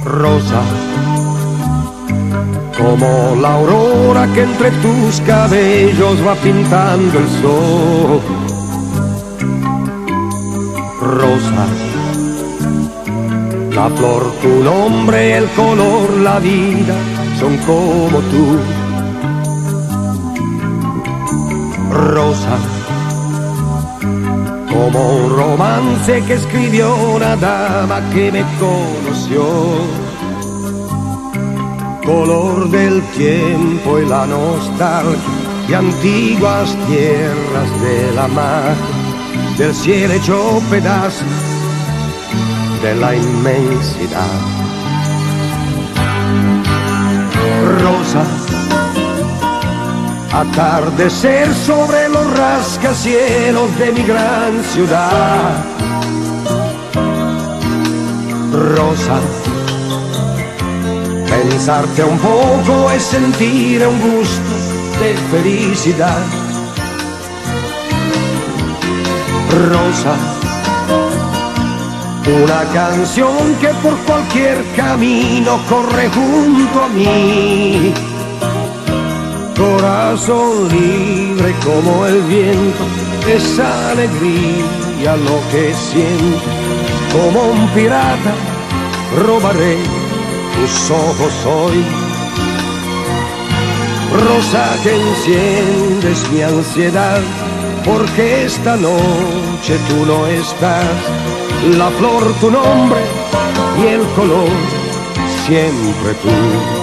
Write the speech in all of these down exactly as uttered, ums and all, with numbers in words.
Rosa, como la aurora que entre tus cabellos va pintando el sol. Rosa, la flor, tu nombre, el color, la vida son como tú. Rosa, como un romance que escribió una dama que me conoció. Color del tiempo y la nostalgia de antiguas tierras de la mar, del cielo hecho pedazos, de la inmensidad. Rosa, atardecer sobre los rascacielos de mi gran ciudad. Rosa, pensarte un poco es sentir un gusto de felicidad. Rosa, una canción que por cualquier camino corre junto a mí. Corazón libre como el viento, esa alegría lo que siento. Como un pirata robaré tus ojos hoy. Rosa, que enciendes mi ansiedad, porque esta noche tú no estás. La flor, tu nombre, y el color, siempre tú.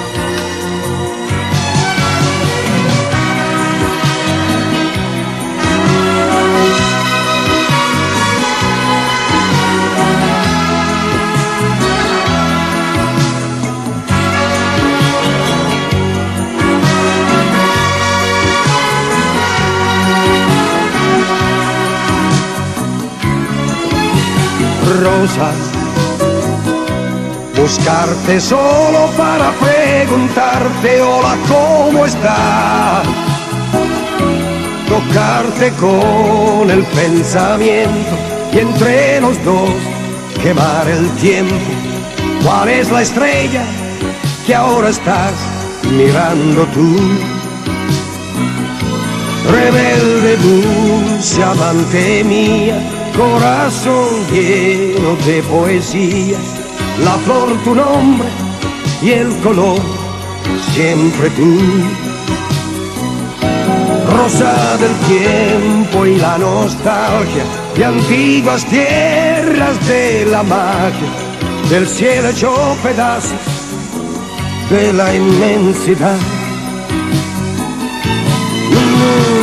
Rosa, buscarte solo para preguntarte hola, ¿cómo estás? Tocarte con el pensamiento y entre los dos quemar el tiempo. ¿Cuál es la estrella que ahora estás mirando tú? Rebelde, dulce amante mía, corazón lleno de poesía, la flor, tu nombre, y el color, siempre tú. Rosa del tiempo y la nostalgia de antiguas tierras de la magia, del cielo hecho pedazos, de la inmensidad.